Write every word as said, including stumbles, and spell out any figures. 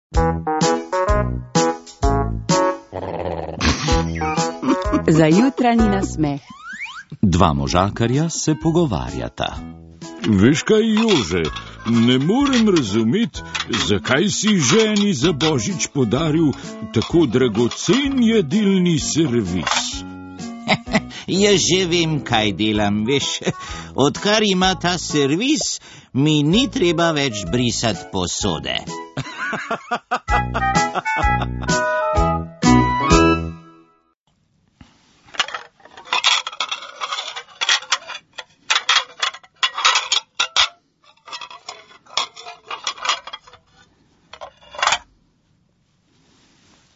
Za jutranji nasmeh. Dva možakarja se pogovarjata. Veš kaj, Jože, ne morem razumeti, zakaj si ženi za božič podaril tako dragocen jedilni servis. Jaz že vem, kaj delam, veš. Odkar ima ta servis, mi ni treba več brisati posode.